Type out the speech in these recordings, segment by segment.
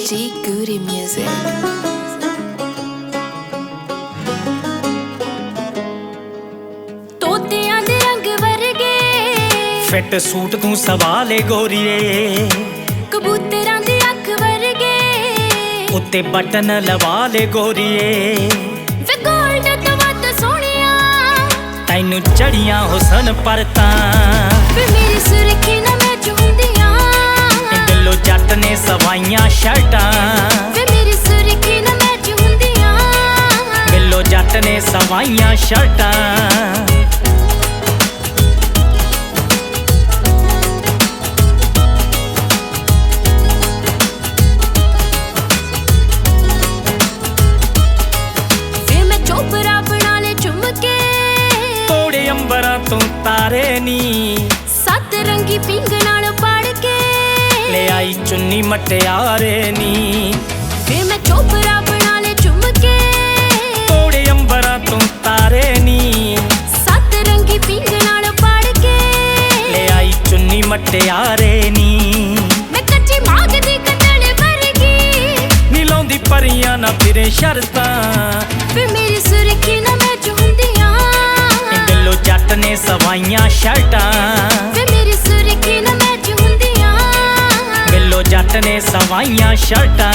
G Goody Music. ਤੋਤਿਆਂ ਦੇ ਰੰਗ ਵਰਗੇ ਫਿੱਟ ਸੂਟ ਤੂੰ ਸਵਾਲੇ ਗੋਰੀਏ, ਕਬੂਤਰਾਂ ਦੀ ਅੱਖ ਵਰਗੇ ਉੱਤੇ ਬਟਨ ਲਵਾ ਲੈ ਗੋਰੀਏ। ਵੇ ਗੋਲਡ ਤੋਂ ਵੱਧ ਸੋਹਣਿਆ ਤੈਨੂੰ ਚੜੀਆਂ ਹੁਸਨ ਪਰ ਤਾਂ ਵੇ ਮੇਰੀ ਸੁਰਖੀ ਨਾ ਮੈਚ ਹੁੰਦੀਆਂ। ਦਿਲੋਂ ਜੱਟ ਨੇ ਸਵਾਈਆਂ ਸ਼ਰਟਾਂ, ਵੇ ਮੇਰੀ ਸੁਰਖੀ ਨਾ ਮੈਚ ਹੁੰਦੀਆਂ। ਦਿਲੋਂ ਜੱਟ ਨੇ ਸਵਾਈਆਂ ਸ਼ਰਟਾਂ। ਅੰਬਰਾਂ ਤੋਂ ਤਾਰੇ ਨੀ ਸੱਤ ਰੰਗੀ ਪਿੰਗ ਨਾਲ ਪੜ ਕੇ ਲੈ ਆਈ ਚੁੰਨੀ ਮਟਿਆਰੇ ਨੀ। ਵੇ ਮੈਂ ਚੋਪਰਾ ਬਣਾ ਲੈ ਚੁੰਮ ਕੇ ਤੋੜੇ ਅੰਬਰਾਂ ਤੋਂ ਤਾਰੇ ਨੀ ਸੱਤ ਰੰਗੀ ਪਿੰਗ ਨਾਲ ਪੜ ਕੇ ਲੈ ਆਈ ਚੁੰਨੀ ਮਟਿਆਰੇ ਨੀ। ਮੈਂ ਕੱਚੀ ਮਾਗ ਦੀ ਕਟੜ ਵਰਗੀ ਨੀ ਲਾਉਂਦੀ ਪਰੀਆਂ ਨਾ ਫਿਰੇ ਸ਼ਰਤਾਂ, ਵੇ ਮੇਰੀ ਸੁਰਖੀ ਨਾ ਮੈਚ ਹੁੰਦੀਆਂ। ਦਿਲੋਂ ਜੱਟ ਨੇ ਸਵਾਈਆਂ ਸ਼ਰਟਾਂ, ਵੇ ਮੇਰੀ ਸੁਰਖੀ ਨਾ ਮੈਚ ਹੁੰਦੀਆਂ। ਦਿਲੋਂ ਜੱਟ ਨੇ ਸਵਾਈਆਂ ਸ਼ਰਟਾਂ।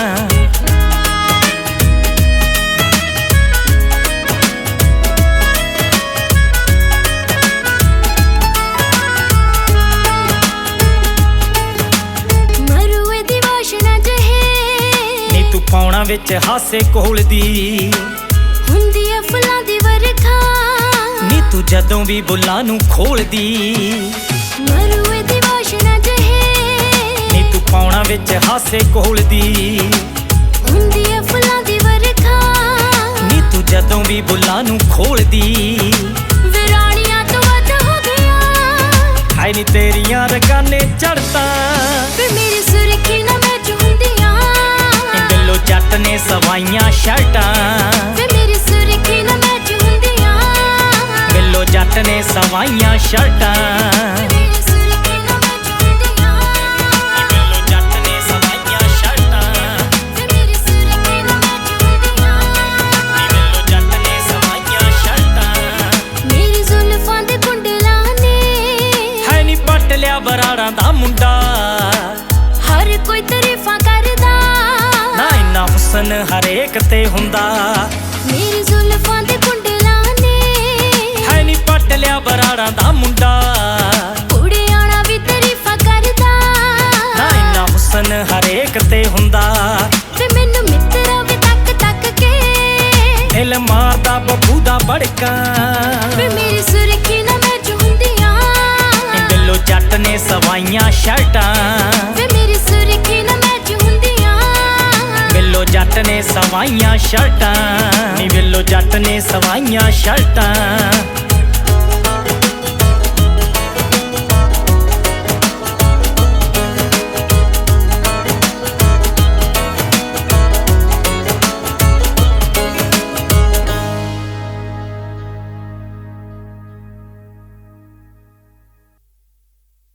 ਮਰੂਏ ਦੀ ਵਾਸ਼ਨਾ ਜਿਹੇ ਨੀ ਤੂੰ ਪਾਉਣਾ ਵਿੱਚ ਹਾਸੇ ਕੋਲਦੀ, ਹੁੰਦੀ ਐ ਫੁੱਲਾਂ ਦੀ ਵਰਖਾ ਨੀ ਤੂੰ ਜਦੋਂ ਵੀ ਬੁੱਲਾਂ ਨੂੰ ਖੋਲਦੀ। ਮਰੂਏ ਦੀ ਵਾਸ਼ਨਾ ਜਿਹੇ ਨੀ ਤੂੰ ਪਾਉਣਾ ਵਿੱਚ ਹਾਸੇ ਕੋਲਦੀ, ਹੁੰਦੀ ਐ ਫੁੱਲਾਂ ਦੀ ਵਰਖਾ ਨੀ ਤੂੰ ਜਦੋਂ ਵੀ ਬੁੱਲਾਂ ਨੂੰ ਖੋਲਦੀ। ਵਿਰਾਣੀਆਂ ਤੋਂ ਵੱਧ ਹੋ ਗਈਆਂ ਹਾਏ ਨੀ ਤੇਰੀਆਂ ਰਕਾਨੇ ਚੜਤਾ, ਵੇ ਮੇਰੀ ਸੁਰਖੀ ਨਾ ਮੈਚ ਹੁੰਦੀਆਂ। ਦਿਲੋਂ ਜੱਟ ਨੇ ਸਵਾਈਆਂ ਸ਼ਰਟਾਂ, ਵੇ ਮੇਰੀ ਸੁਰਖੀ ਨਾ ਮੈਚ ਹੁੰਦੀਆਂ। ਦਿਲੋਂ ਜੱਟ ਨੇ ਸਵਾਈਆਂ ਸ਼ਰਟਾਂ। ਮੇਰੀ ਸੁਰਖੀ ਨਾ ਮੈਚ ਹੁੰਦੀਆਂ। ਦਿਲੋਂ ਜੱਟ ਨੇ ਸਵਾਈਆਂ ਸ਼ਰਟਾਂ, ਵੇ ਮੇਰੀ ਸੁਰਖੀ ਨਾ ਮੈਚ ਹੁੰਦੀਆਂ। ਦਿਲੋਂ ਜੱਟ ਨੇ ਸਵਾਈਆਂ ਸ਼ਰਟਾਂ। ਮੇਰੀ ਜ਼ੁਲਫਾਂ ਦੇ ਕੁੰਡਲਾਂ ਨੇ ਹੈ ਨੀ ਪੱਟ ਲਿਆ ਬਰਾੜਾਂ ਦਾ ਮੁੰਡਾ, ਹਰ ਕੋਈ ਤਾਰੀਫਾਂ ਕਰਦਾ। ਨਾ ਇੰਨਾ ਹੁਸਨ ਹਰੇਕ ਤੇ ਹੁੰਦਾ। ਮੇਰੀ ਜ਼ੁਲਫਾਂ ਦੇ ਕੁੰਡਲਾਂ ਨੇ ਹੈ ਨੀ ਪੱਟ ਲਿਆ ਬਰਾੜਾਂ ਦਾ ਮੁੰਡਾ, ਕੁੜਿਆਣਾ ਵੀ ਤਾਰੀਫਾਂ ਕਰਦਾ। ਨਾ ਇੰਨਾ ਹੁਸਨ ਹਰੇਕ ਤੇ ਹੁੰਦਾ। ਤੇ ਮੈਨੂੰ ਮਿੱਤਰਾ ਵੀ ਤੱਕ ਤੱਕ ਕੇ ਦਿਲ ਮਾਰਦਾ ਬੱਬੂ ਦਾ ਬੜਕਾ, ਵੇ ਮੇਰੀ ਸੁਰਖੀ ਨਾ ਮੈਚ ਹੁੰਦੀਆਂ। ਦਿਲੋਂ ਜੱਟ ਨੇ ਸਵਾਈਆਂ ਸ਼ਰਟਾਂ, ਵੇ ਮੇਰੀ ਸੁਰਖੀ ਨਾ ਮੈਚ ਹੁੰਦੀਆਂ। ਦਿਲੋਂ ਜੱਟ ਨੇ ਸਵਾਈਆਂ ਸ਼ਰਟਾਂ, ਨੀ ਦਿਲੋਂ ਜੱਟ ਨੇ ਸਵਾਈਆਂ ਸ਼ਰਟਾਂ।